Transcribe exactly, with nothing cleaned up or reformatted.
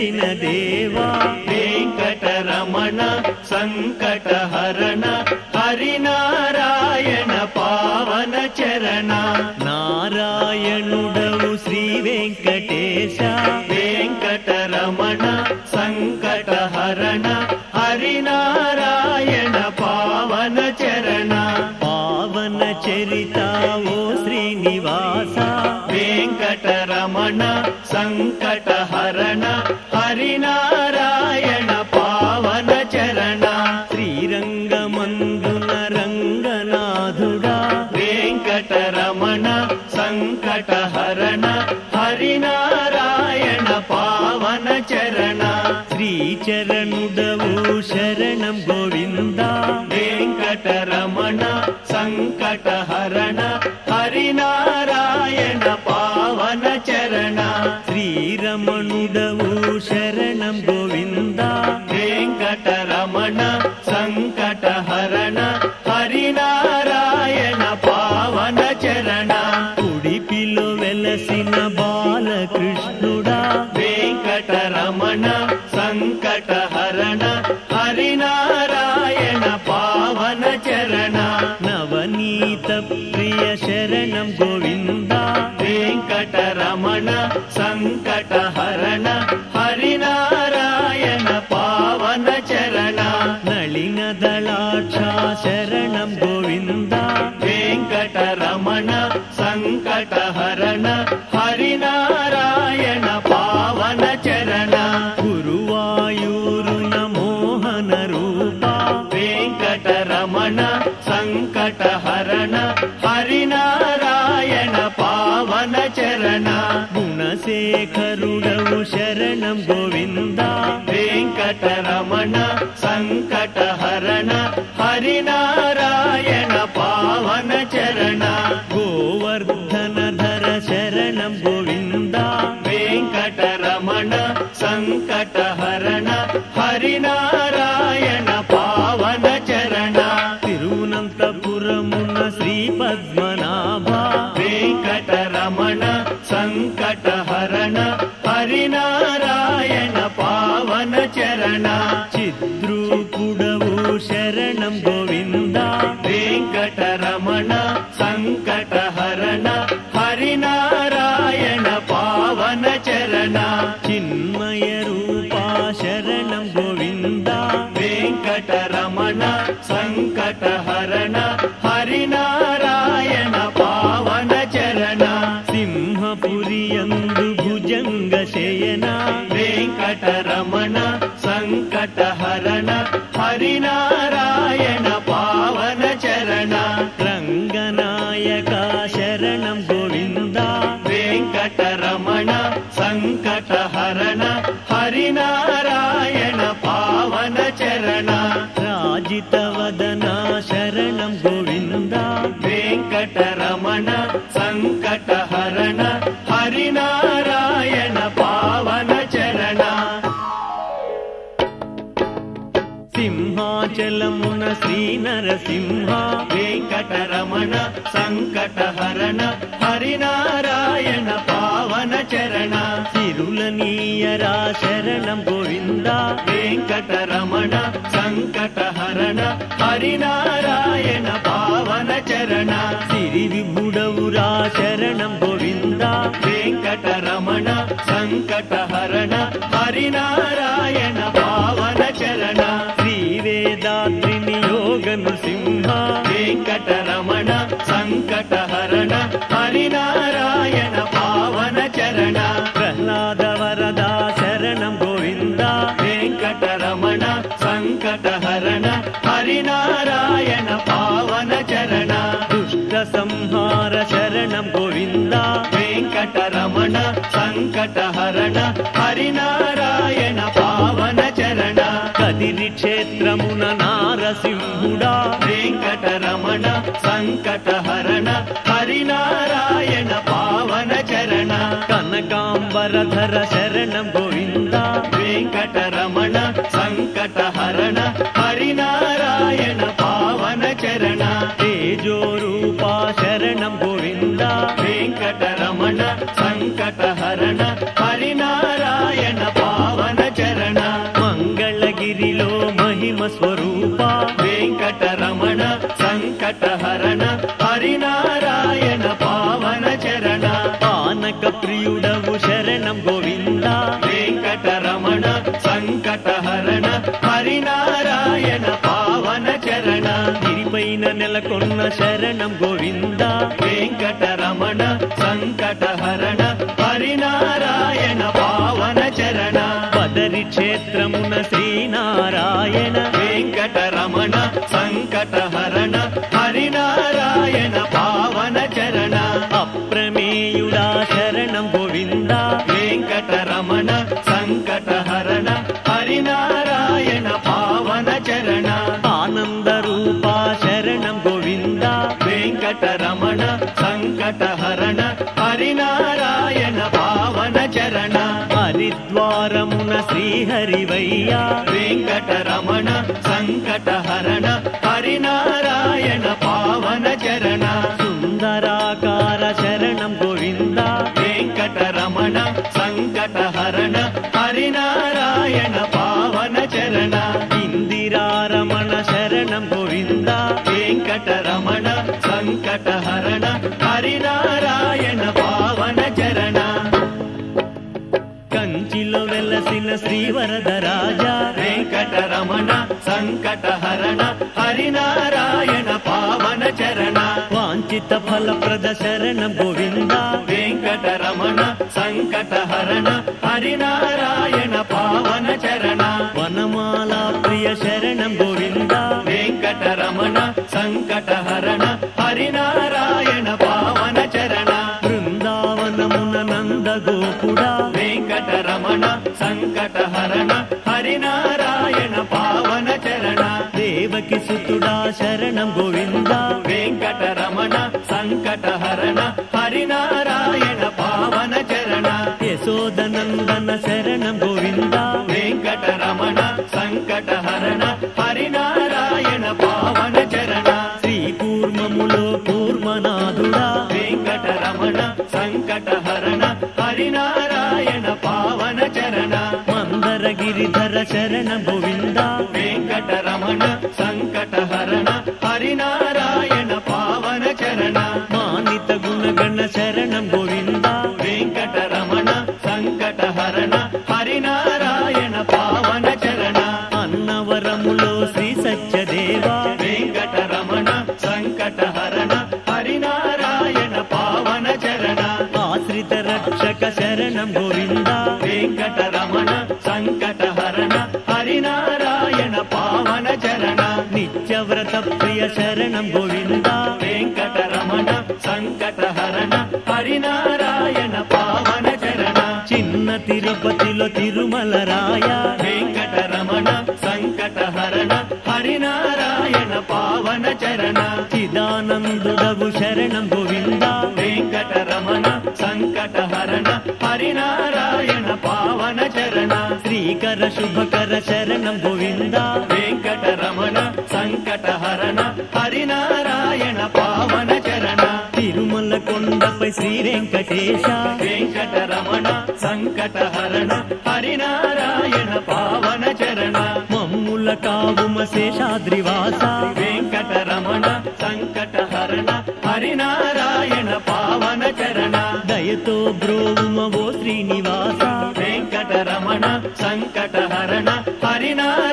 వెలసిన దేవా వెంకటరమణ సంకటహరణ హరినారాయణ పావన చరణ నారాయణుడవు శ్రీ వెంకటేశ వెంకటరమణ సంకటహరణ హరినారాయణ పావన చరణ పావన చరిత ఓ శ్రీనివాస వెంకటరమణ సంకటహరణ హరినారాయణ పావన చరణ శ్రీరంగమందున రంగనాథుడా వెంకటరమణ సంకటహరణ హరినారాయణ పావన చరణ శ్రీచరణుడవు శరణం గోవింద వెంకటరమణ సంకటహరణ హరినారాయణ పావన చరణ శ్రీరమణుడవు శరణం గోవింద వెంకటరమణ సంకటహరణ హరినారాయణ పావన చరణ ఉడిపిలో వెలసిన బాలకృష్ణుడా వెంకటరమణ సంకటహరణ హరినారాయణ పావన చరణ నవనీత ప్రియ శరణం గోవింద వెంకటరమణ సంకటహరణ హరినారాయణ పావన చరణ నళిన దళాక్ష శరణం గోవింద వెంకటరమణ సంకటహరణ హరినారాయణ పావన చరణ గురువాయూరున మోహన రూప వెంకటరమణ సంకటహరణ హరినారాయణ పావన చరణ గుణశేఖరుడవు శరణం గోవింద వెంకటరమణ సంకటహరణ హరినారాయణ పావన చరణ గోవర్ధనధర శరణం గోవింద వెంకటరమణ సంకటహరణ హరినారాయణ పావన చరణ తిరువనంతపురమున శ్రీ పద్మనాభ వెంకటరమణ సంకటహరణ హరినారాయణ పావన చరణ చిద్రూపుడవు శరణం గోవింద వెంకటరమణ సంకటహరణ హరినారాయణ పావన చరణ చిన్మయ రూప శరణం గోవింద వెంకటరమణ సంకటహరణ హరినారాయణ పావన చరణ సింహపురియందు భుజంగ శయన వెంకటరమణ సంకటహరణ హరినారాయణ పావన చరణ రంగనాయక శరణం గోవింద వెంకటరమణ సంకటహరణ హరినారాయణ పావన చరణ రాజితవదన శరణం గోవింద వెంకటరమణ సంకటహరణ హరినారాయణ పావన చరణ సింహాచలమున శ్రీ నరసింహ వెంకటరమణ సంకటహరణ హరినారాయణ పావన చరణ సిరులనీయరా శరణం గోవింద వెంకటరమణ సంకటహరణ హరినారాయణ పావన చరణ సిరి విభుడవురా శరణం గోవింద వెంకటరమణ సంకటహరణ హరినారాయణ పావన చరణ శ్రీ వేదాద్రి నియోగ నృసింహ వెంకటరమణ సంకటహరణ హరినారాయణ పావన చరణ ప్రహ్లాద వరదా శరణం గోవింద వెంకటరమణ సంకటహరణ హరినారాయణ పావన చరణ దుష్ట సంహార శరణం గోవింద వెంకటరమణ సంకటహరణ హరినారాయణ పావన చరణ కదిరి క్షేత్రమున నారసింహుడా వెంకటరమణ సంకటహరణ హరినారాయణ పావన చరణ కనకాంబరధర శరణం గోవింద వెంకటరమణ సంకటహరణ హరినారాయణ పావన చరణ తేజోరూపా శరణం గోవింద వెంకటరమణ సంకటహరణ హరినారాయణ పావన స్వరూప వెంకటరమణ సంకటహరణ హరినారాయణ పావన చరణ పానక ప్రియుడవు శరణం గోవింద వెంకటరమణ సంకటహరణ హరినారాయణ పావన చరణ గిరిపైన నెలకొన్న శరణం గోవింద వెంకటరమణ సంకటహరణ హరినారాయణ పావన చరణ పదరి క్షేత్రమున శ్రీనారాయణ వెంకటరమణ సంకటహరణ హరినారాయణ పావన చరణ అప్రమేయుడా శరణం గోవింద వెంకటరమణ సంకటహరణ హరినారాయణ పావన చరణ ఆనంద రూప శరణం గోవింద వెంకటరమణ సంకటహరణ హరినారాయణ పావన చరణ హరిద్వారమున శ్రీహరివయ్య వెంకటరమణ సంకటహరణ హరినారాయణ పావన చరణ సుందరాకార శరణం గోవింద వెంకటరమణ సంకటహరణ హరినారాయణ పావన చరణ ఇందిరారమణ శరణం గోవింద వెంకటరమణ సంకటహరణ హరినారాయణ పావన చరణ కంచిలో వెలసిన శ్రీవరదరాజా వెంకటరమణ సంకటహరణ హరినారాయణ పావన చరణ వాంఛిత ఫలప్రద శరణం గోవింద వెంకటరమణ సంకటహరణ హరినారాయణ పావన చరణ వనమాల ప్రియ శరణం గోవింద వెంకటరమణ సంకటహరణ హరినారాయణ పావన చరణ బృందావనమున నంద గోపుడా వెంకటరమణ సంకటహరణ హరినారాయణ పావన చరణ దేవకి సుతుడా శరణం గోవింద వెంకటరమణ సంకటహరణ హరినారాయణ పావన చరణ యశోదనందన శరణం గోవింద వెంకటరమణ సంకటహరణ హరినారాయణ పావన చరణ శ్రీ కూర్మములో కూర్మనాథుడా వెంకటరమణ సంకటహరణ హరినారాయణ పావన చరణ మందర గిరిధర శరణం గోవింద వెంకటరమణ సంకటహరణ హరినారాయణ పావన చరణ మానిత గుణగణ శరణం గోవింద వెంకటరమణ సంకటహరణ హరినారాయణ పావన చరణ అన్నవరములో శ్రీ సత్యదేవ వెంకటరమణ సంకటహరణ హరినారాయణ పావన చరణ ఆశ్రిత రక్షక శరణం గోవింద వెంకటరమణ సంకటహరణ హరినారాయణ పావన చరణ నిత్యవ్రత ప్రియ శరణం గోవింద వెంకటరమణ సంకటహరణ హరినారాయణ పావన చరణ చిన్న తిరుపతిలో తిరుమల రాయ వెంకటరమణ సంకటహరణ హరినారాయణ పావన చరణ చిదానందుడవు శరణం గోవింద వెంకటరమణ సంకటహరణ హరినారాయణ పావన చరణ శ్రీకర శుభకర శరణం గోవింద వెంకటరమణ సంకటహరణ హరినారాయణ పావన చరణ తిరుమల కొండపై శ్రీ వెంకటేశ వెంకటరమణ సంకటహరణ హరినారాయణ పావన చరణ మమ్ముల కావుమ శేషాద్రివాస వెంకటరమణ సంకటహరణ హరినారాయణ పావన చరణ దయతో బ్రోవుమ ఓ శ్రీనివాస వెంకటరమణ సంకటహరణ హరినారాయణ